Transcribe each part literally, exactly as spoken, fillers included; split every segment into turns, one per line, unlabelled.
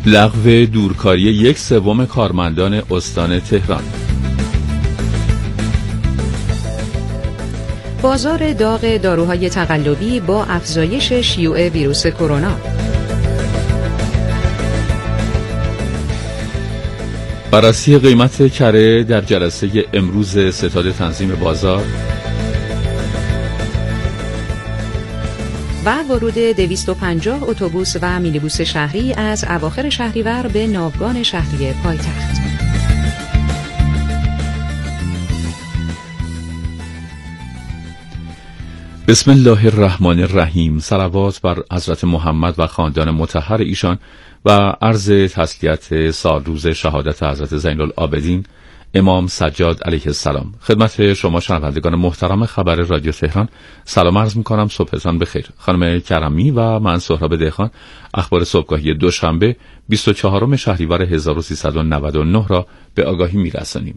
لغو دورکاری یک سوم کارمندان استان تهران.
بازار داغ داروهای تقلبی با افزایش شیوع ویروس کرونا.
بررسی قیمت کره در جلسه امروز ستاد تنظیم بازار
و ورود دویست و پنجاه اتوبوس و مینیبوس شهری از اواخر شهریور به ناوگان شهری پایتخت.
بسم الله الرحمن الرحیم. صلوات بر حضرت محمد و خاندان مطهر ایشان و عرض تسلیت سال روز شهادت حضرت زین العابدین امام سجاد علیه السلام. خدمت شما شنوندگان محترم خبر رادیو تهران سلام عرض می‌کنم. صبحتان بخیر. خانم کرمی و من سهراب دهخان اخبار صبحگاهی دوشنبه بیست و چهارم شهریور هزار و سیصد و نود و نه را به آگاهی می‌رسانیم.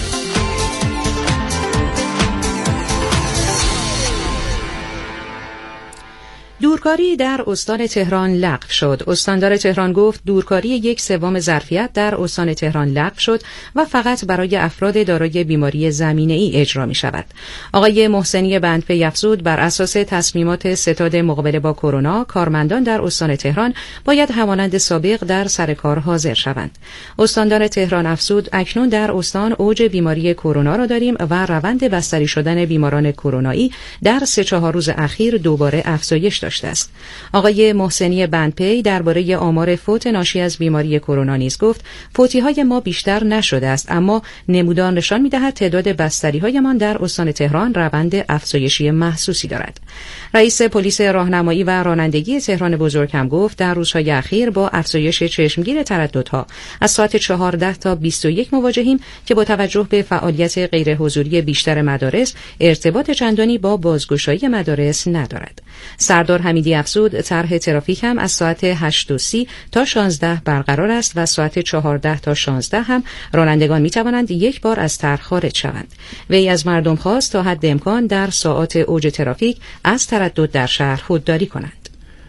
دورکاری در استان تهران لغو شد. استاندار تهران گفت دورکاری یک سوم ظرفیت در استان تهران لغو شد و فقط برای افراد دارای بیماری زمینه‌ای اجرا می شود. آقای محسنی بندپی افزود بر اساس تصمیمات ستاد مقابله با کرونا کارمندان در استان تهران باید همانند سابق در سر کار حاضر شوند. استاندار تهران افزود اکنون در استان اوج بیماری کرونا را داریم و روند بستری شدن بیماران کرونایی در سه چهار روز اخیر دوباره افزایش داشته است. آقای محسنی بندپی درباره آمار فوت ناشی از بیماری کرونا نیز گفت فوتی‌های ما بیشتر نشده است، اما نمودار نشان می‌دهد تعداد بستری‌هایمان در استان تهران روند افزایشی محسوسی دارد. رئیس پلیس راهنمایی و رانندگی تهران بزرگ هم گفت در روزهای اخیر با افزایش چشمگیر ترددها از ساعت چهارده تا بیست و یک مواجهیم که با توجه به فعالیت غیر حضوری بیشتر مدارس ارتباط چندانی با بازگشایی مدارس ندارد. سردار حمیدی افزود طرح ترافیک هم از ساعت هشت و سی تا شانزده برقرار است و ساعت چهارده تا شانزده هم رانندگان می توانند یک بار از طرح خارج شوند. وی از مردم خواست تا حد امکان در ساعات اوج ترافیک از تردد در شهر خودداری کنند.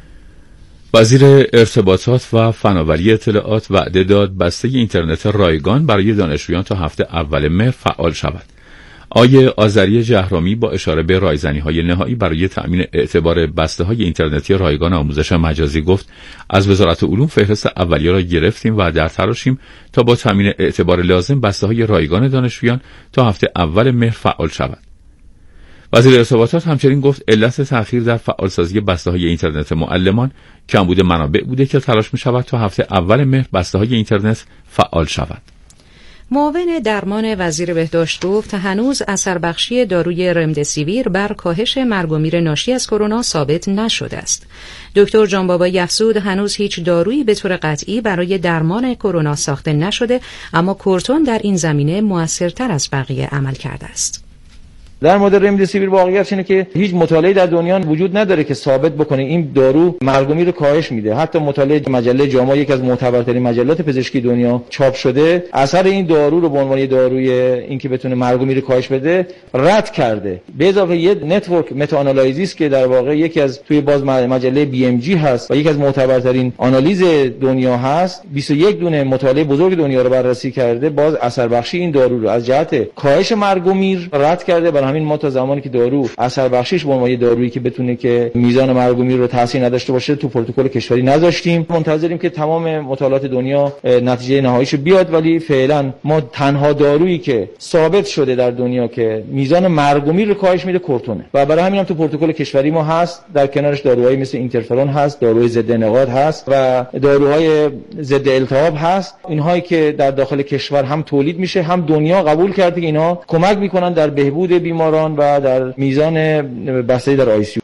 وزیر ارتباطات و فناوری اطلاعات وعده داد بسته اینترنت رایگان برای دانشجویان تا هفته اول مهر فعال شود. آیه آذری جهرامی با اشاره به رایزنی‌های نهایی برای تأمین اعتبار بسته‌های اینترنتی رایگان آموزش مجازی گفت از وزارت علوم فهرست اولیه را گرفتیم و در تلاشیم تا با تأمین اعتبار لازم بسته‌های رایگان دانشجویان تا هفته اول مهر فعال شود. وزیر ارتباطات همچنین گفت علت تأخیر در فعالسازی بسته‌های اینترنت معلمان کمبود منابع بوده که تلاش می‌شود تا هفته اول مهر بسته‌های اینترنت فعال شود.
معاون درمان وزیر بهداشت گفت هنوز اثر بخشی داروی رمدسیویر بر کاهش مرگ و میر ناشی از کرونا ثابت نشده است. دکتر جانبابایی افزود هنوز هیچ دارویی به طور قطعی برای درمان کرونا ساخته نشده، اما کورتون در این زمینه موثرتر از بقیه عمل کرده است.
در مورد رمدسیویر واقعیت اینه که هیچ مطالعه‌ای در دنیا وجود نداره که ثابت بکنه این دارو مرگ و میر رو کاهش میده. حتی مطالعه مجله جاما، یک از معتبرترین مجلات پزشکی دنیا، چاپ شده اثر این دارو رو به عنوان داروی اینکه بتونه مرگ و میر کاهش بده رد کرده. به اضافه یک نتورک متا آنالیزیس که در واقع یکی از توی باز مجله بی ام جی هست و یک از معتبرترین آنالیز دنیا هست، بیست و یک دونه مطالعه بزرگ دنیا رو بررسی کرده، باز اثر بخشی این دارو رو از جهت کاهش مرگ و میر رد کرده. برای همین ما تا زمانی که دارو اثر بخشیش به عنوان دارویی که بتونه که میزان مرگ و میر رو تاثیر نداشته باشه تو پروتکل کشوری نذاشتیم. منتظریم که تمام مطالعات دنیا نتیجه نهاییشو بیاد، ولی فعلا ما تنها دارویی که ثابت شده در دنیا که میزان مرگ و میر رو کاهش میده کورتونه و برای همین هم تو پروتکل کشوری ما هست. در کنارش داروهایی مثل اینترفرون هست، داروی ضد انعقاد هست و داروهای ضد التهاب هست. اینهایی که در داخل کشور هم تولید میشه، هم دنیا قبول کرده که اینها کمک میکنن در بهبود بیماران و در میزان بستری در آی سی یو.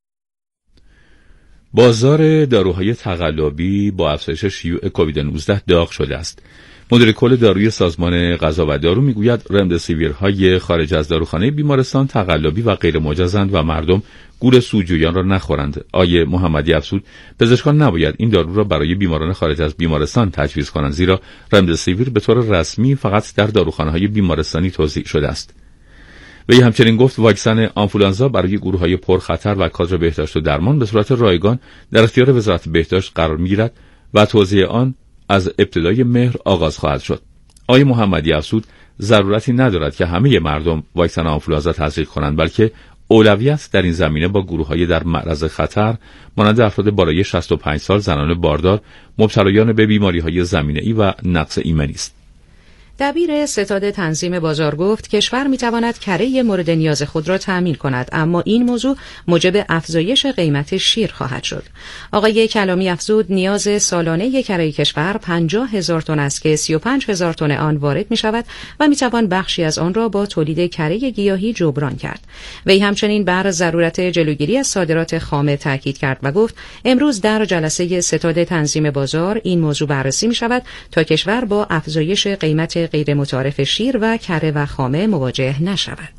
بازار داروهای تقلبی با افزایش شیوع کووید نوزده داغ شده است. مدیر کل داروی سازمان غذا و دارو میگوید رمدسیویرهای خارج از داروخانه بیمارستان تقلبی و غیر مجازند و مردم گول سوجویان را نخورند. آیه محمدی افزود پزشکان نباید این دارو را برای بیماران خارج از بیمارستان تجویز کنند، زیرا رمدسیویر به طور رسمی فقط در داروخانه‌های بیمارستانی توزیع شده است. وی همچنین گفت واکسن آنفولانزا برای گروه‌های پرخطر و کادر بهداشت و درمان به صورت رایگان در اختیار وزارت بهداشت قرار می‌گیرد و توزیع آن از ابتدای مهر آغاز خواهد شد. آقای محمدی افزود ضرورتی ندارد که همه مردم واکسن آنفولانزا تزریق کنند، بلکه اولویت در این زمینه با گروه‌های در معرض خطر مانند افراد بالای شصت و پنج سال، زنان باردار، مبتلایان به بیماری‌های زمینه‌ای و نقص ایمنی است.
دبیر ستاد تنظیم بازار گفت کشور میتواند کره مورد نیاز خود را تأمین کند، اما این موضوع موجب افزایش قیمت شیر خواهد شد. آقای کلامی افزود نیاز سالانه کره کشور پنجاه هزار تن است که سی و پنج هزار تن آن وارد می شود و می توان بخشی از آن را با تولید کره گیاهی جبران کرد. وی همچنین بر ضرورت جلوگیری از صادرات خام تاکید کرد و گفت امروز در جلسه ستاد تنظیم بازار این موضوع بررسی می شود تا کشور با افزایش قیمت غیر متعارف شیر و کره و خامه مواجه نشود.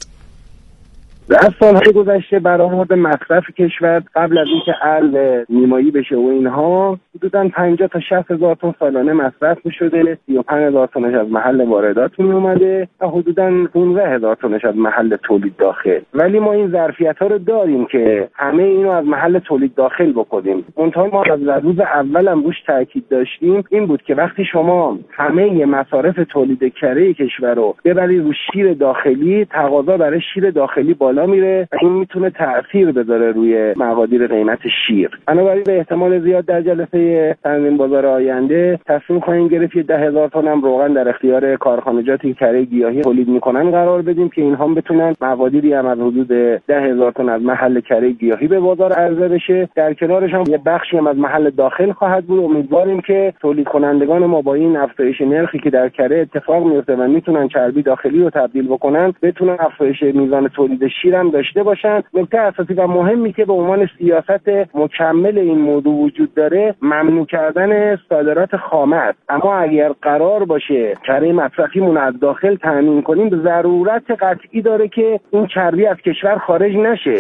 در سالهای گذشته برآورد مصرف کشور قبل از اینکه ارز نیمایی بشه و اینها حدوداً پنجاه تا شصت هزار تن سالانه مصرف می‌شده، سی و پنج هزار تنش از محل واردات میومده و حدوداً پانزده هزار تنش از محل تولید داخل. ولی ما این ظرفیت‌ها رو داریم که همه اینو از محل تولید داخل بکنیم. منتها ما از روز اول هم روش تاکید داشتیم این بود که وقتی شما همه مصارف تولید کره کشور رو ببرید رو شیر داخلی، تقاضا برای شیر داخلی بالا میره و این میتونه تأثیر بذاره روی مقادیر قیمت شیر. بنابراین به احتمال زیاد در جلسه تنظیم بازار آینده تصمیم خواهیم گرفت ده هزار تن هم روغن در اختیار کارخانجاتی کره گیاهی تولید میکنن قرار بدیم که اینها بتونن مقادیری هم از حدود ده هزار تن از محل کره گیاهی به بازار عرضه بشه. در کنارش هم یه بخشی هم از محل داخل خواهد بود. امیدواریم که تولید کنندگان ما با این افزایش نرخی که در کره اتفاق میفته و میتونن چربی داخلی رو تبدیل بکنن بتونن افزایش میزان تولید شیر هم داشته باشن. نکته اساسی و مهمی که به عنوان سیاست مکمل این موضوع وجود داره ممنوع کردن صادرات خام است. اما اگر قرار باشه کره مصرفیمون از داخل تامین کنیم ضرورت قطعی داره که این چربی از کشور خارج نشه.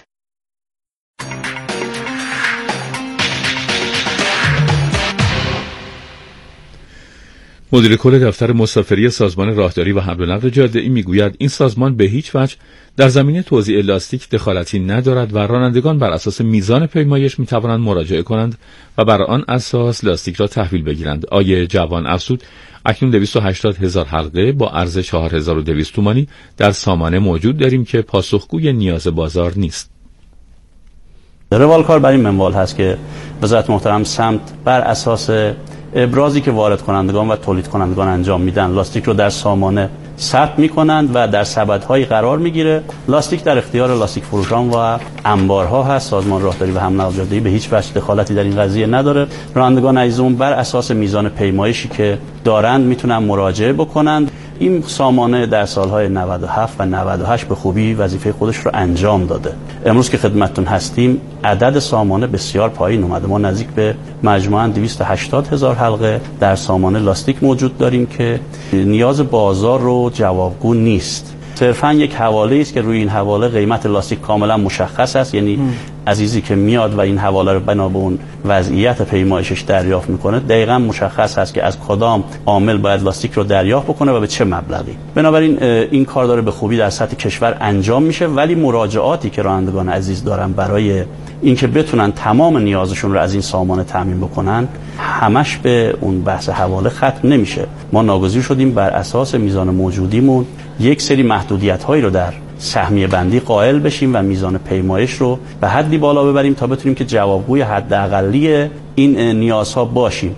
مدیر کل دفتر مسافری سازمان راهداری و حمل و نقل جاده‌ای میگوید این سازمان به هیچ وجه در زمینه توزیع لاستیک دخالتی ندارد و رانندگان بر اساس میزان پیمایش میتوانند مراجعه کنند و بر آن اساس لاستیک را تحویل بگیرند. آیه جوان افزود اکنون دویست و هشتاد هزار حلقه با عرض چهار هزار و دویست تومانی در سامانه موجود داریم که پاسخگوی نیاز بازار نیست.
روالکار بر این منوال هست که وزارت محترم سمت بر اساس ابرازی که وارد کنندگان و تولید کنندگان انجام میدن لاستیک رو در سامانه ثبت میکنند و در سبدهایی قرار میگیره. لاستیک در اختیار لاستیک فروشان و انبارها هست. سازمان راهداری و حمل و نقل جاده‌ای به هیچ وجه دخالتی در این قضیه نداره. رانندگان عزیزمون بر اساس میزان پیمایشی که دارند میتونن مراجعه بکنند. این سامانه در سالهای نود و هفت و نود و هشت به خوبی وظیفه خودش رو انجام داده. امروز که خدمتتون هستیم عدد سامانه بسیار پایین اومده. ما نزدیک به مجموعاً دویست و هشتاد هزار حلقه در سامانه لاستیک موجود داریم که نیاز بازار رو جوابگو نیست. صرفاً یک حواله است که روی این حواله قیمت لاستیک کاملا مشخص است. یعنی م. عزیزی که میاد و این حواله رو بنا به اون وضعیت پیمایشش دریافت میکنه دقیقاً مشخص است که از کدام عامل باید لاستیک رو دریافت بکنه و به چه مبلغی. بنابراین این کار داره به خوبی در سطح کشور انجام میشه. ولی مراجعاتی که رانندگان عزیز دارن برای اینکه بتونن تمام نیازشون رو از این سامانه تامین بکنن همش به اون بحث حواله ختم نمیشه. ما ناگزیر شدیم بر اساس میزان موجودیمون یک سری محدودیت هایی رو در سهمیه بندی قائل بشیم و میزان پیمایش رو به حدی بالا ببریم تا بتونیم که جوابگوی حداقلی این نیازها باشیم.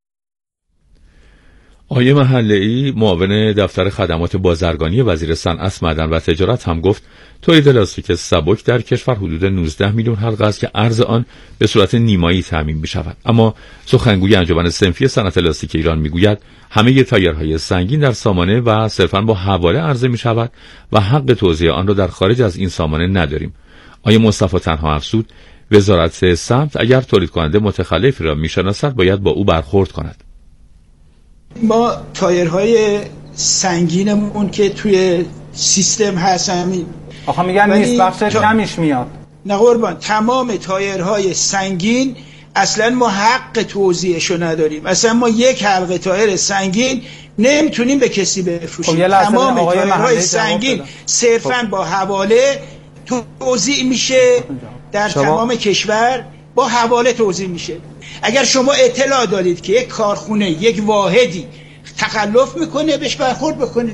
آیه محله‌ای معاون دفتر خدمات بازرگانی وزیر صنعت، معدن و تجارت هم گفت تولید لاستیک سبک در کشور حدود نوزده میلیون حلقه است که عرض آن به صورت نیمایی تامین می‌شود. اما سخنگوی انجمن صنفی صنعت لاستیک ایران میگوید همه تایرهای سنگین در سامانه و صرفاً با حواله عرضه می‌شود و حق توزیع آن را در خارج از این سامانه نداریم. آیه مصطفی تنها افزود وزارت سمت اگر تولید کننده متخلفی را می‌شناسد باید با او برخورد کند.
ما تایرهای سنگینمون که توی سیستم هست همین
آخه میگن نیست بخش کمیش میاد.
نه قربان، تمام تایرهای سنگین اصلا ما حق توزیعشو نداریم. اصلا ما یک حلقه تایر سنگین نمیتونیم به کسی بفروشیم.
خب
تمام تایرهای سنگین صرفا خب. با حواله توزیع میشه در شما... تمام کشور با حواله توزیع میشه. اگر شما اطلاع دارید که یک کارخونه، یک واحدی تخلف میکنه، بهش برخورد بکنید.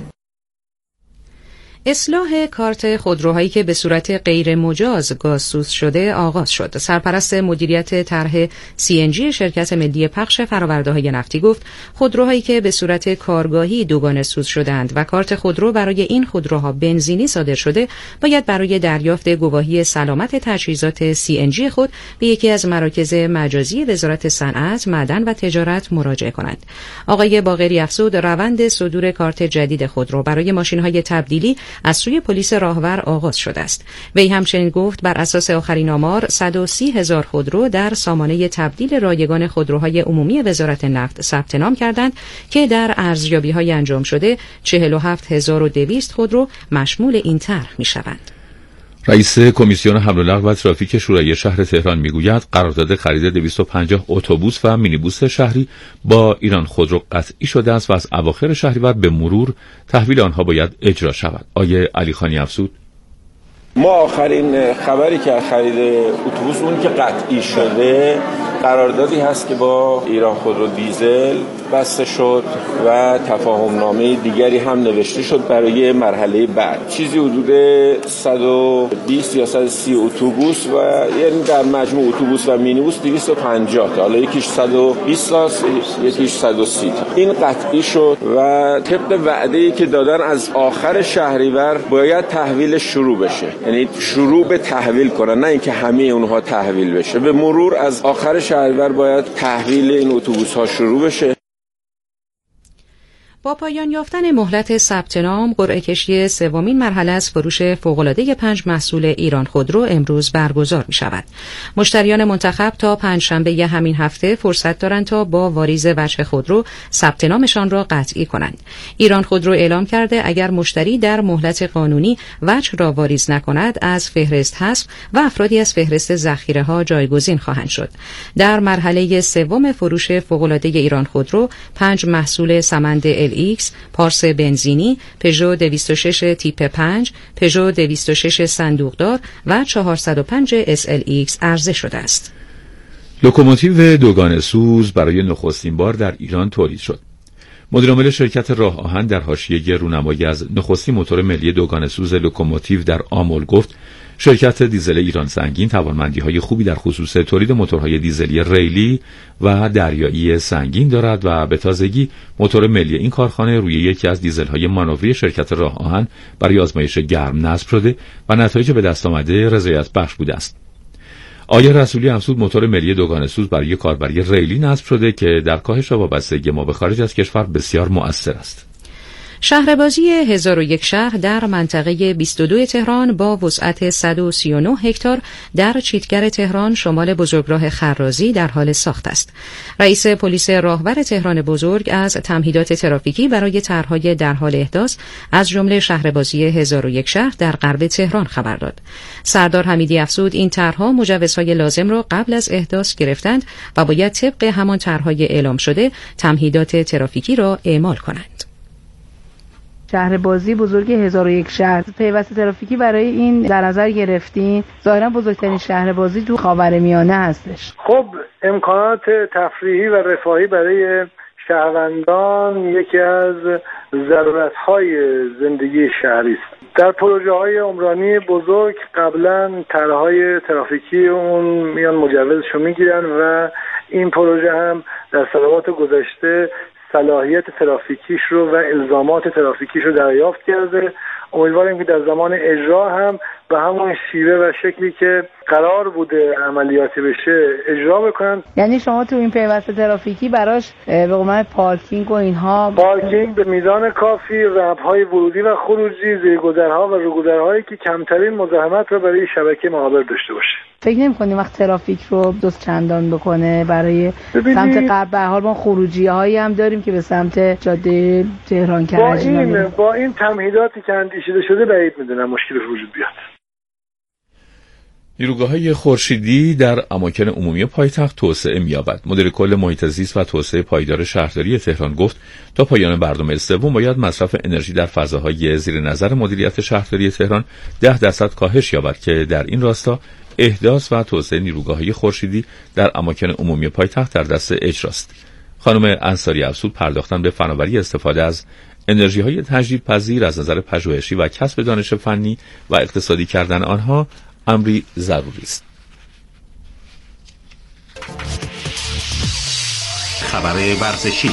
اصلاح کارت خودروهایی که به صورت غیر مجاز گازسوز شده آغاز شد. سرپرست مدیریت طرح سی ان جی شرکت ملی پخش فرآورده‌های نفتی گفت خودروهایی که به صورت کارگاهی دوگانه سوز شدند و کارت خودرو برای این خودروها بنزینی صادر شده، باید برای دریافت گواهی سلامت تجهیزات سی ان جی خود به یکی از مراکز مجازی وزارت صنعت، معدن و تجارت مراجعه کنند. آقای باقری افزود روند صدور کارت جدید خودرو برای ماشین‌های تبدیلی از سوی پلیس راهور آغاز شده است. وی همچنین گفت بر اساس آخرین آمار صد و سی هزار خودرو در سامانه تبدیل رایگان خودروهای عمومی وزارت نفت ثبت نام کردند که در ارزیابی‌های انجام شده چهل و هفت هزار و دویست خودرو مشمول این طرح می‌شوند.
رئیس کمیسیون حمل و نقل و ترافیک شورای شهر تهران میگوید قرارداد خرید دویست و پنجاه اتوبوس و مینیبوس شهری با ایران خودرو قطعی شده است و از اواخر شهریور به مرور تحویل آنها باید اجرا شود. آیه علیخانی افزود
ما آخرین خبری که خرید اتوبوس اون که قطعی شده قراردادی هست که با ایران خودرو دیزل بسته شد و تفاهم نامه دیگری هم نوشته شد برای مرحله بعد. چیزی حدود صد و بیست یا صد و سی اتوبوس و یعنی در مجموع اتوبوس و مینیبوس دویست و پنجاه تا، حالا یکیش صد و بیست تا یکیش صد و سی تا. این قطعی شد و طبق وعده‌ای که دادن از آخر شهریور باید تحویل شروع بشه، یعنی شروع به تحویل کنن، نه اینکه همه اونها تحویل بشه. به مرور از آخر شهریور باید تحویل این اتوبوس ها شروع بشه.
با پایان یافتن مهلت ثبت نام، قرعه کشی سومین مرحله از فروش فوق‌العاده پنج محصول ایران خودرو امروز برگزار می شود. مشتریان منتخب تا پنجشنبه همین هفته فرصت دارند تا با واریز وجه خودرو ثبت نامشان را قطعی کنند. ایران خودرو اعلام کرده اگر مشتری در مهلت قانونی وجه را واریز نکند از فهرست حذف و افرادی از فهرست ذخیره‌ها جایگزین خواهند شد. در مرحله سوم فروش فوق‌العاده ایران خودرو پنج محصول سمند ال ایکس، پارس بنزینی، پژو دویست و شش تیپ پنج، پژو دویست و شش صندوقدار و چهارصد و پنج اس ال ایکس عرضه شده است.
لوکوموتیو دوگانه سوز برای نخستین بار در ایران تولید شد. مدیر عامل شرکت راه آهن در حاشیه رونمایی از نخستین موتور ملی دوگانه سوز لوکوموتیو در آمل گفت شرکت دیزل ایران سنگین توانمندی‌های خوبی در خصوص تولید موتورهای دیزلی ریلی و دریایی سنگین دارد و به تازگی موتور ملی این کارخانه روی یکی از دیزل‌های مانوری شرکت راه آهن برای آزمایش گرم نصب شده و نتایج به دست آمده رضایت بخش بوده است. آیه رسولی افزود موتور ملی دوگانه سوز برای کاربری ریلی نصب شده که در کاهش وابستگی ما به خارج از کشور بسیار مؤثر است.
شهربازی هزار و یک شهر در منطقه بیست و دو تهران با وسعت صد و سی و نه هکتار در چیتگر تهران شمال بزرگراه خرازی در حال ساخت است. رئیس پلیس راهور تهران بزرگ از تمهیدات ترافیکی برای طرح‌های در حال احداث از جمله شهربازی هزار و یک شهر در غرب تهران خبر داد. سردار حمیدی افزود این طرح‌ها مجوزهای لازم را قبل از احداث گرفتند و باید طبق همان طرح‌های اعلام شده تمهیدات ترافیکی را اعمال کنند.
شهربازی بزرگ هزار و یک شهر پیوسته ترافیکی برای این در نظر گرفتین. ظاهرا بزرگترین شهربازی تو خاورمیانه هستش.
خب امکانات تفریحی و رفاهی برای شهروندان یکی از ضرورت‌های زندگی شهری است. در پروژه‌های عمرانی بزرگ قبلا طرح‌های ترافیکی اون میان مجوزشو میگیرن و این پروژه هم در سنوات گذشته صلاحیت ترافیکیش رو و الزامات ترافیکیش رو دریافت کرده. امیدواریم که در زمان اجرا هم به همون شیوه و شکلی که قرار بوده عملیاتی بشه اجرا بکنن.
یعنی شما تو این پیوسته ترافیکی براش به قومن پارکینگ و اینها
پارکینگ به میزان کافی، رمپ‌های ورودی و خروجی، زیرگذرها و روگذرهایی که کمترین مزاحمت رو برای شبکه معابر داشته باشه.
فکر نمی‌کنی وقت ترافیک رو دوست چندان بکنه برای
ببینید.
سمت غرب؟ به هر حال ما خروجی‌هایی هم داریم که به سمت جاده تهران کرج
با این با این تمهیداتی که اندیشیده شده بعید می‌دونم مشکل وجود بیاد.
نیروگاه‌های خورشیدی در اماکن عمومی پایتخت توسعه می‌یابد. مدیر کل محیط زیست و توسعه پایدار شهرداری تهران گفت تا پایان برنامه سوم باید مصرف انرژی در فضاهای زیر نظر مدیریت شهرداری تهران ده درصد کاهش یابد که در این راستا احداث و توسعه نیروگاه‌های خورشیدی در اماکن عمومی پایتخت در دست اجراست. خانم انصاری افزود پرداختن به فناوری استفاده از انرژی‌های تجدیدپذیر از نظر پژوهشی و کسب دانش فنی و اقتصادی کردن آنها امری ضروری است.
خبر ورزشی.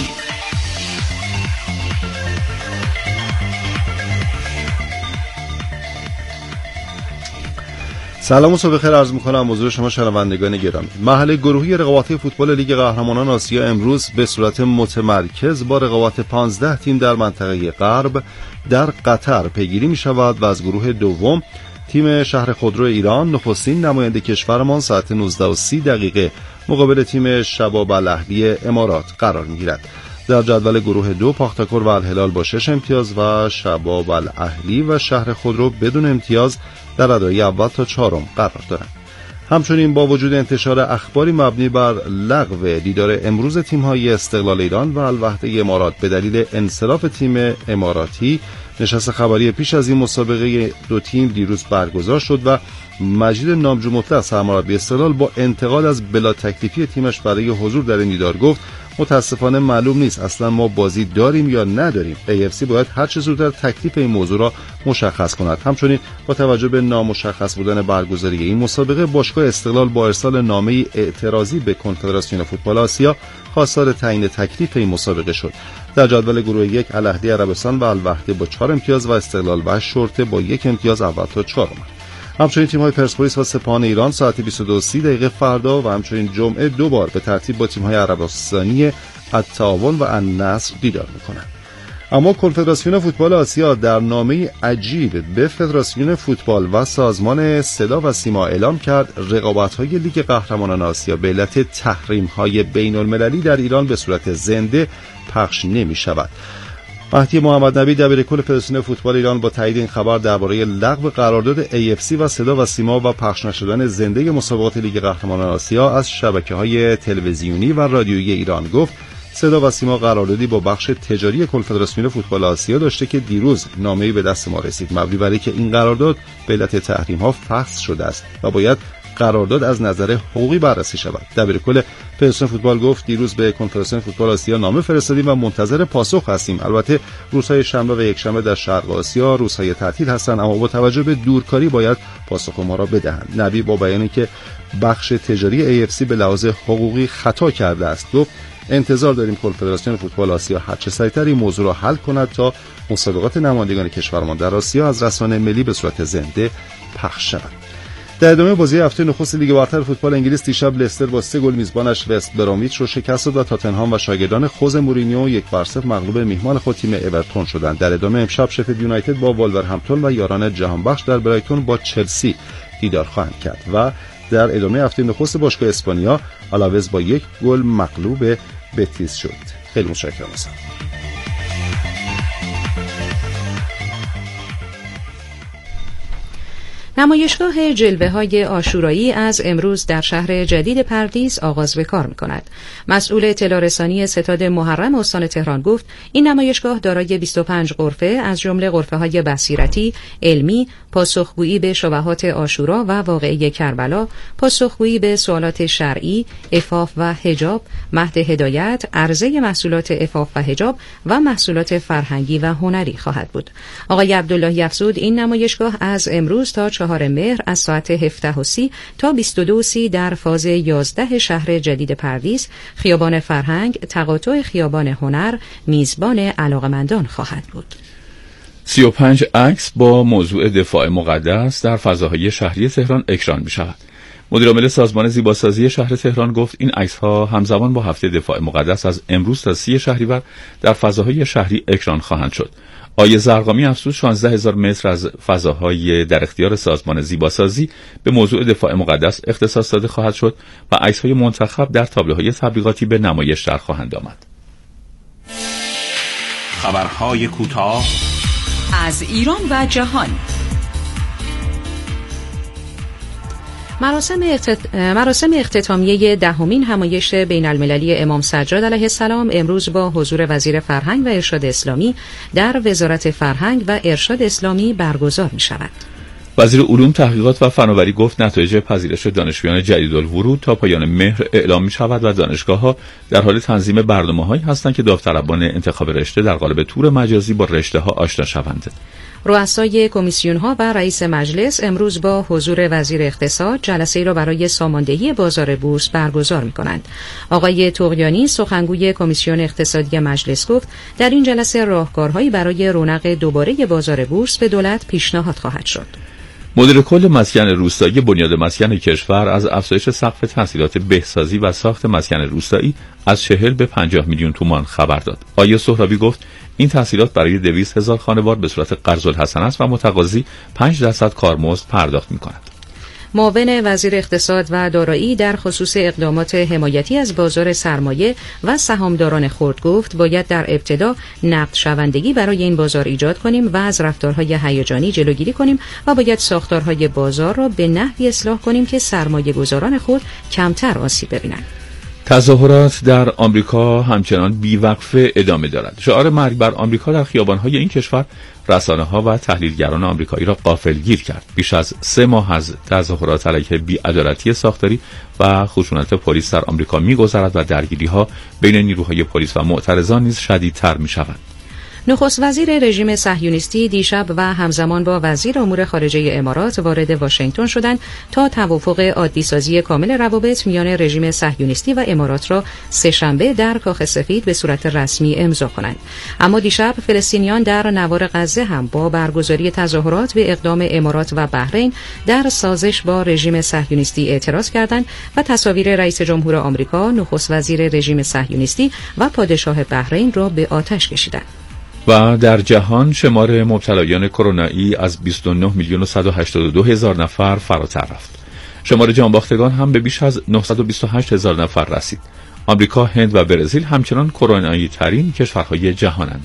سلام و صبح خیر عرض می‌کنم حضور شما شنوندگان گرامی. مرحله گروهی رقابت‌های فوتبال لیگ قهرمانان آسیا امروز به صورت متمرکز با رقابت پانزده تیم در منطقه غرب در قطر پیگیری می‌شود و از گروه دوم تیم شهر خودرو ایران نخستین نماینده کشورمان ساعت نوزده و سی دقیقه مقابل تیم شباب الاهلی امارات قرار می‌گیرد. در جدول گروه دو پاختاکور و الهلال با شش امتیاز و شباب الاهلی و شهر خودرو بدون امتیاز در ردای اول تا چهارم قرار دارند. همچنین با وجود انتشار اخباری مبنی بر لغو دیدار امروز تیم‌های استقلال ایران و الوحده امارات به دلیل انصراف تیم اماراتی، نشست خبری پیش از این مسابقه دو تیم دیروز برگزار شد و مجید نامجو مطلق سرمربی استقلال با انتقاد از بلا تکلیفی تیمش برای حضور در این دیدار گفت متاسفانه معلوم نیست اصلا ما بازی داریم یا نداریم. ای اف سی باید هر چه زودتر تکلیف این موضوع را مشخص کند. همچنین با توجه به نامشخص بودن برگزاری این مسابقه باشگاه استقلال با ارسال نامه‌ای اعتراضی به کنفدراسیون فوتبال آسیا خواستار تعیین تکلیف این مسابقه شد. در جدول گروه یک الاهلی عربستان و الوحده با چهار امتیاز و استقلال و شرطه با یک امتیاز اول تا چهارم. همچنین تیم‌های پرسپولیس و سپاهان ایران ساعت بیست و دو و سی دقیقه فردا و همچنین جمعه دو بار به ترتیب با تیم‌های عربستانی التعاون و النصر دیدار می‌کنند. اما کنفدراسیون فوتبال آسیا در نامه‌ای عجیب به فدراسیون فوتبال و سازمان صدا و سیما اعلام کرد رقابت‌های لیگ قهرمانان آسیا به علت تحریم‌های بین‌المللی در ایران به صورت زنده پخش نمی‌شود. مهدی محمد نبی دبیرکل فدراسیون فوتبال ایران با تایید این خبر درباره لغو قرارداد ای اف سی و صدا و سیما و پخش نشدن زنده مسابقات لیگ قهرمانان آسیا از شبکه‌های تلویزیونی و رادیویی ایران گفت صدا و سیما قراردادی با بخش تجاری کنفدراسیون فوتبال آسیا داشته که دیروز نامه‌ای به دست ما رسید مبنی بر اینکه این قرارداد به علت تحریم‌ها فسخ شده است و باید قرارداد از نظر حقوقی بررسی شود. دبیرکل فدراسیون فوتبال گفت دیروز به کنفدراسیون فوتبال آسیا نامه فرستادیم و منتظر پاسخ هستیم. البته روزهای شنبه و یکشنبه در شرق آسیا روزهای تعطیل هستند اما با توجه به دورکاری باید پاسخ ما را بدهند. نبی با بیانی که بخش تجاری ای اف سی به لحاظ حقوقی خطا کرده است گفت انتظار داریم کنفدراسیون فوتبال آسیا هر چه سریعتر این موضوع را حل کند تا مسابقات نمایندگان کشورمان در آسیا از رسانه ملی به صورت زنده پخش شود. در ادامه بازی هفته نخست لیگ برتر فوتبال انگلیس دیشب لستر با سه گل میزبانش وست برامیچ رو شکست داد و تاتنهام و شاگردان خوزه مورینیو یک بر صفر مغلوب میهمان خود تیم اورتون شدند. در ادامه امشب شفیلد یونایتد با والورهمپتون و یاران جهانبخش در برایتون با چلسی دیدار خواهند کرد و در ادامه هفته نخست باشگاه اسپانیا آلاوز با یک گل مغلوب بتیس شد. خیلی متشکرم هستم.
نمایشگاه جلوه‌های عاشورایی از امروز در شهر جدید پردیس آغاز به کار می‌کند. مسئول اطلاع رسانی ستاد محرم استان تهران گفت این نمایشگاه دارای بیست و پنج غرفه از جمله غرفه‌های بصیرتی، علمی، پاسخگویی به شبهات عاشورا و واقعه کربلا، پاسخگویی به سوالات شرعی، عفاف و حجاب، مهد هدایت، عرضه محصولات عفاف و حجاب و محصولات فرهنگی و هنری خواهد بود. آقای عبداللهی افزود این نمایشگاه از امروز تا چهار مهر از ساعت هفده و سی تا بیست و دو و سی در فاز یازده شهر جدید پردیس، خیابان فرهنگ، تقاطع خیابان هنر، میزبان علاقمندان خواهد بود.
سی و پنج عکس با موضوع دفاع مقدس در فضاهای شهری تهران اکران می شود. مدیرعامل سازمان زیباسازی شهر تهران گفت این عکس‌ها همزمان با هفته دفاع مقدس از امروز تا سی شهریور در فضاهای شهری اکران خواهند شد. آیه زرقامی افزود شانزده هزار متر از فضاهای در اختیار سازمان زیباسازی به موضوع دفاع مقدس اختصاص داده خواهد شد و عکس‌های منتخب در تابلوهای تبلیغاتی به نمایش در خواهند آمد.
خبرهای کوتاه
از ایران و جهان.
مراسم اختت... مراسم اختتامیه دهمین همایش بین المللی امام سجاد علیه السلام امروز با حضور وزیر فرهنگ و ارشاد اسلامی در وزارت فرهنگ و ارشاد اسلامی برگزار می شود.
وزیر علوم، تحقیقات و فناوری گفت نتایج پذیرش دانشجویان جدیدالورود تا پایان مهر اعلام می شود و دانشگاه‌ها در حال تنظیم برنامه‌هایی هستند که داوطلبان انتخاب رشته در قالب تور مجازی با رشته‌ها آشنا شوند.
رؤسای کمیسیون‌ها و رئیس مجلس امروز با حضور وزیر اقتصاد جلسه‌ای را برای ساماندهی بازار بورس برگزار می‌کنند. آقای طغیانی سخنگوی کمیسیون اقتصادی مجلس گفت در این جلسه راهکارهایی برای رونق دوباره بازار بورس به دولت پیشنهاد خواهد شد.
مدیر کل مسکن روستایی بنیاد مسکن کشور از افزایش سقف تحصیلات بهسازی و ساخت مسکن روستایی از چهل به پنجاه میلیون تومان خبر داد. آیه سهرابی گفت این تحصیلات برای دویست هزار خانوار به صورت قرض الحسنه است و متقاضی پنج درصد کارمزد پرداخت می‌کند.
معاون وزیر اقتصاد و دارایی در خصوص اقدامات حمایتی از بازار سرمایه و سهامداران خرد گفت باید در ابتدا نقد شوندگی برای این بازار ایجاد کنیم و از رفتارهای هیجانی جلوگیری کنیم و باید ساختارهای بازار را به نحوی اصلاح کنیم که سرمایه گذاران خود کمتر آسیب ببینند.
تظاهرات در آمریکا همچنان بیوقفه ادامه دارد. شعار مرگ بر آمریکا در خیابان‌های این کشور رسانه‌ها و تحلیلگران آمریکایی را غافلگیر کرد. بیش از سه ماه از تظاهرات علیه بی‌عدالتی ساختاری و خشونت پلیس در آمریکا می‌گذرد و درگیری‌ها بین نیروهای پلیس و معترضان نیز شدیدتر می‌شوند.
نخست وزیر رژیم صهیونیستی دیشب و همزمان با وزیر امور خارجه امارات وارد واشنگتن شدند تا توافق عادی‌سازی کامل روابط میان رژیم صهیونیستی و امارات را سه‌شنبه در کاخ سفید به صورت رسمی امضا کنند. اما دیشب فلسطینیان در نوار غزه هم با برگزاری تظاهرات به اقدام امارات و بحرین در سازش با رژیم صهیونیستی اعتراض کردند و تصاویر رئیس جمهور آمریکا، نخست وزیر رژیم صهیونیستی و پادشاه بحرین را به آتش کشیدند.
و در جهان شمار مبتلایان کرونایی از بیست و نه میلیون و صد و هشتاد و دو هزار نفر فراتر رفت. شمار جانباختگان هم به بیش از نهصد و بیست و هشت هزار نفر رسید. آمریکا، هند و برزیل همچنان کرونایی ترین کشورهای جهانند.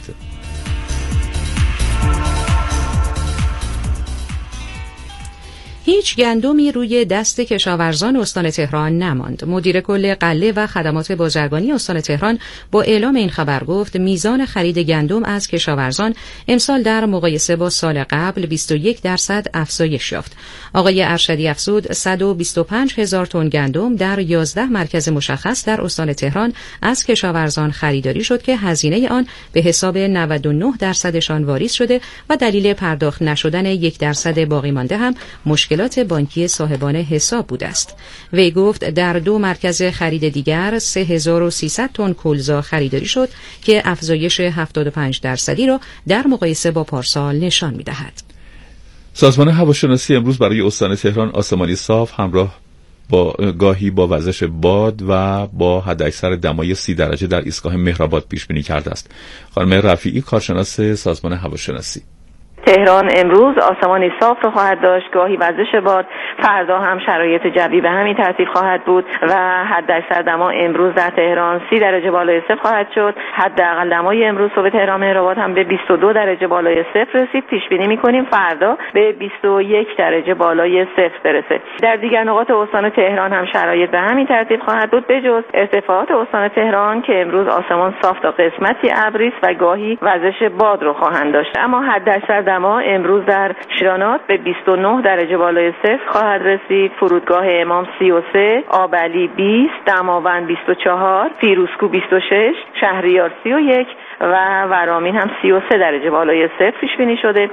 هیچ گندمی روی دست کشاورزان استان تهران نماند. مدیر کل غله و خدمات بازرگانی استان تهران با اعلام این خبر گفت میزان خرید گندم از کشاورزان امسال در مقایسه با سال قبل بیست و یک درصد افزایش یافت. آقای ارشدی افزود صد و بیست و پنج هزار تن گندم در یازده مرکز مشخص در استان تهران از کشاورزان خریداری شد که هزینه آن به حساب نود و نه درصدشان واریز شده و دلیل پرداخت نشدن یک درصد باقی مانده هم مشکل بانکی صاحبان حساب بوده است. وی گفت در دو مرکز خرید دیگر سه هزار و سیصد تن کلزا خریداری شد که افزایش هفتاد و پنج درصدی را در مقایسه با پارسال نشان می‌دهد.
سازمان هواشناسی امروز برای استان تهران آسمانی صاف همراه با گاهی با وزش باد و با حداکثر دمای سی درجه در ایستگاه مهرآباد پیش بینی کرده است. خانم رفیعی، کارشناس سازمان هواشناسی:
تهران امروز آسمانی صاف را خواهد داشت، گاهی وزش باد. فردا هم شرایط جوی به همین ترتیب خواهد بود و حداکثر دما امروز در تهران سی درجه بالای صفر خواهد شد. حداقل دمای امروز صبح تهران مهرآباد هم به بیست و دو درجه بالای صفر رسید. پیش بینی می‌کنیم فردا به بیست و یک درجه بالای صفر برسه. در دیگر نقاط استان تهران هم شرایط به همین ترتیب خواهد بود بجز ارتفاعات استان تهران که امروز آسمان صاف تا قسمتی ابری است و گاهی وزش باد رو خواهند داشت. اما حداکثر دما امروز در شیرانات به بیست و نه درجه بالای صفر خواهد رسید. فرودگاه امام سی و سه، آبعلی بیست، دماوند بیست و چهار، فیروزکوه بیست و شش، شهریار سی و یک و ورامین هم سی و سه درجه بالای صفر پیش بینی شده.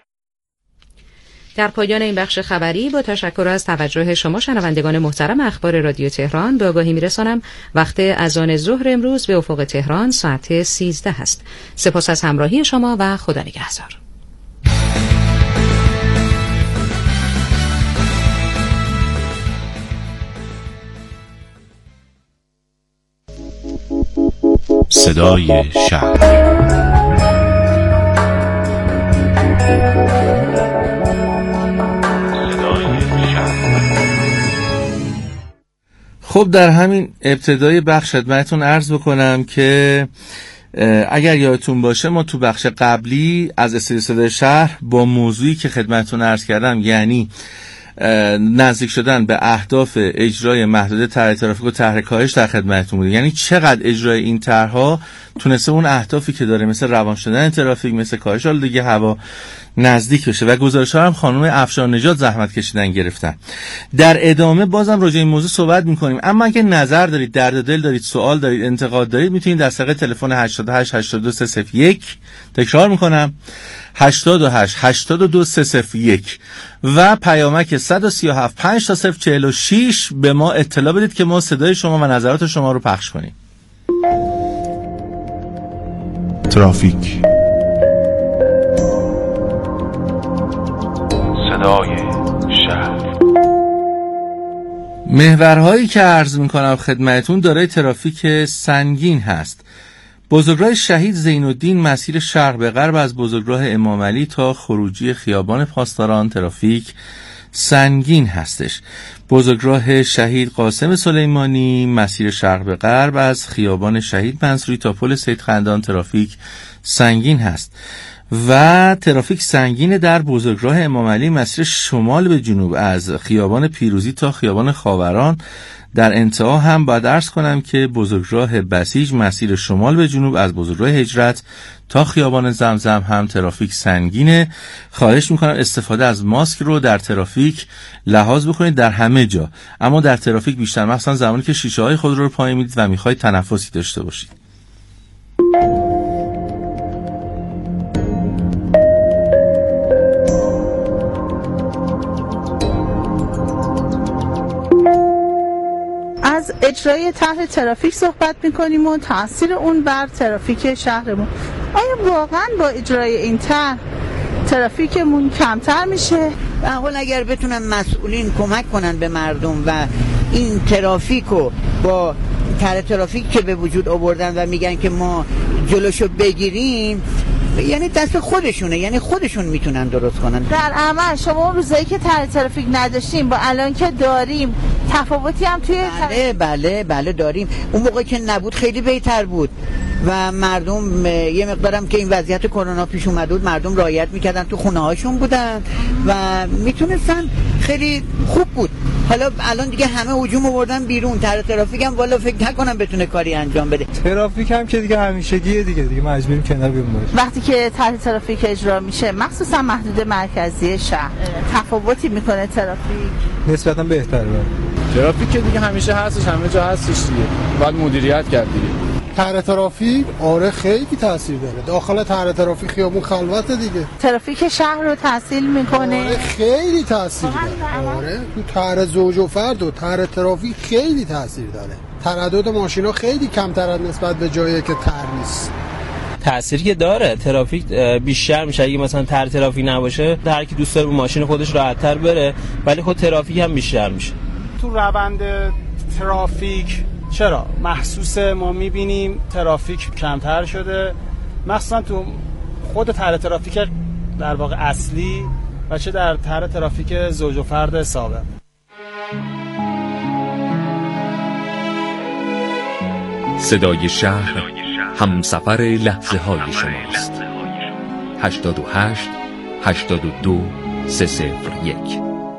در پایان این بخش خبری با تشکر از توجه شما شنوندگان محترم اخبار رادیو تهران به آگاهی میرسانم وقت اذان ظهر امروز به افق تهران ساعت سیزده است. سپاس از همراهی شما و خدا نگهدار.
صدای شهر.
خب در همین ابتدای بخش خدمتتون عرض بکنم که اگر یادتون باشه ما تو بخش قبلی از استودیو صدای شهر با موضوعی که خدمتتون عرض کردم، یعنی نزدیک شدن به اهداف اجرای محدوده طرح ترافیک و طرح کاهش در خدمتتون بوده. یعنی چقدر اجرای این طرح‌ها تونسته اون اهدافی که داره مثل روان شدن ترافیک، مثل کاهش آلودگی هوا نزدیک بشه و گزارش‌ها هم خانم افشارنژاد زحمت کشیدن گرفتن. در ادامه بازم راجع این موضوع صحبت می‌کنیم، اما اگه نظر دارید، درد دل دارید، سوال دارید، انتقاد دارید، میتونید از طریق تلفن هشتاد و هشت هشتاد و دو سه صفر یک، تکرار می‌کنم هشتاد و هشت هشتاد و دو سه صفر یک و پیامک صد و سی و هفت پنج تا صفر چهل و شش به ما اطلاع بدید که ما صدای شما و نظرات شما رو پخش کنیم.
ترافیک، صدای شهر.
محورهایی که عرض میکنم خدمتون دارای ترافیک سنگین هست. بزرگراه شهید زین الدین مسیر شرق به غرب از بزرگراه امام علی تا خروجی خیابان پاسداران ترافیک سنگین هستش. بزرگراه شهید قاسم سلیمانی مسیر شرق به غرب از خیابان شهید منصوری تا پل سید خندان ترافیک سنگین هست و ترافیک سنگین در بزرگراه امام علی مسیر شمال به جنوب از خیابان پیروزی تا خیابان خاوران. در انتها هم باید عرض کنم که بزرگراه بسیج مسیر شمال به جنوب از بزرگراه هجرت تا خیابان زمزم هم ترافیک سنگینه. خواهش میکنم استفاده از ماسک رو در ترافیک لحاظ بکنید در همه جا، اما در ترافیک بیشتر مثلا زمانی که شیشه های خود رو پایین میدید و میخواید تنفسی داشته باشید.
از اجرای طرح ترافیک صحبت میکنیم و تاثیر اون بر ترافیک شهرمون. آیا واقعا با اجرای این طرح ترافیکمون کمتر میشه؟
به حال اگر بتونن مسئولین کمک کنن به مردم و این ترافیک رو با طرح ترافیک که به وجود آوردن و میگن که ما جلوشو بگیریم، یعنی دست خودشونه، یعنی خودشون میتونن درست کنن.
در عمل شما روزایی که طرح ترافیک نداشتیم با الان که داریم تفاوتی هم توی
بله بله بله داریم. اون موقع که نبود خیلی بهتر بود و مردم یه مقدارم که این وضعیت کرونا پیش اومد بود مردم رعایت میکردن، تو خونه هاشون بودن و میتونستن، خیلی خوب بود. حالا الان دیگه همه هجوم آوردن بیرون، طرح ترافیک هم والا فکر نکنم بتونه کاری انجام بده.
ترافیک هم که دیگه همیشگیه دیگه دیگه مجبوریم کنار بیمون.
وقتی که طرح ترافیک اجرا میشه مخصوصا محدود مرکزی شهر تفاوتی میکنه ترافیک؟
نسبتا بهتره.
ترافیک که دیگه همیشه هستش، همه جا هستش دیگه، باید مدیریت کرد دیگه.
طرح ترافیک آره خیلی تاثیر داره. داخل طرح ترافیک خیابون خلوته دیگه.
ترافیک شهر رو تحصیل میکنه.
آره خیلی تاثیر داره. آره تو طرح زوج و فرد و طرح ترافیک خیلی تاثیر داره. تردد ماشینا خیلی کمتر از نسبت به جایی که طرح نیست.
تأثیری که داره، ترافیک بیشتر میشه. اگه مثلا طرح ترافیک نباشه هر کی دوست داره با ماشین خودش راحت‌تر بره، ولی خود ترافیک هم بیشتر میشه.
تو روند ترافیک چرا محسوس ما میبینیم ترافیک کمتر شده، مخصوصا تو خود طرح ترافیک در واقع اصلی و چه در طرح ترافیک زوج و فرد سابق.
صدای شهر همسفر لحظه های شماست. هشتاد و هشت هشتاد و دو سه صفر یک.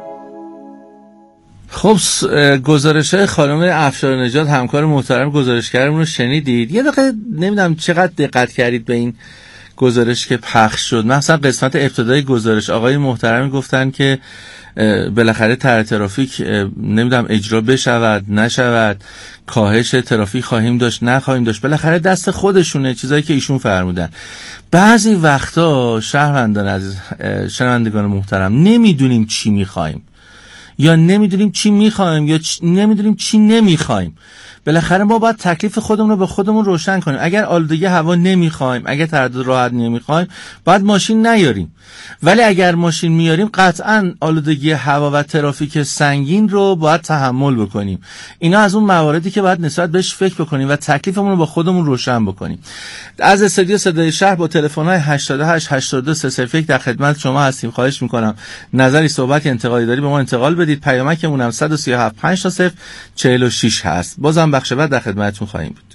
خب گزارش خانم افشارنژاد همکار محترم گزارشگرمون رو شنیدید. یه دقیقه نمیدونم چقدر دقت کردید به این گزارش که پخش شد. مثلا قسمت ابتدای گزارش آقای محترم گفتن که بالاخره طرح ترافیک نمیدونم اجرا بشود نشود، کاهش ترافیک خواهیم داشت نخواهیم داشت، بالاخره دست خودشونه، چیزایی که ایشون فرمودن. بعضی وقتا شهروندان عزیز، شنوندگان محترم، نمیدونیم چی میخوایم یا نمیدونیم چی میخوایم یا چ... نمیدونیم چی نمیخوایم. بالاخره ما باید تکلیف خودمون رو به خودمون روشن کنیم. اگر آلودگی هوا نمیخوایم، اگر تردد راحت نمیخوایم، باید ماشین نیاریم. ولی اگر ماشین میاریم قطعاً آلودگی هوا و ترافیک سنگین رو باید تحمل بکنیم. اینا از اون مواردی که باید نسبت بهش فکر بکنیم و تکلیفمون رو با خودمون روشن بکنیم. از استودیو صدای شهر با تلفن‌های هشتاد و هشت هشتاد و دو سه صفر یک در خدمت شما هستیم. خواهش میکنم نظری، صحبت، انتقادی داری به ما انتقال بدید. پیامکمون هم صد و سی و هفت پنج تا صفر چهل و شش هست. بازم بخش بعد در خدمتتون خواهیم بود.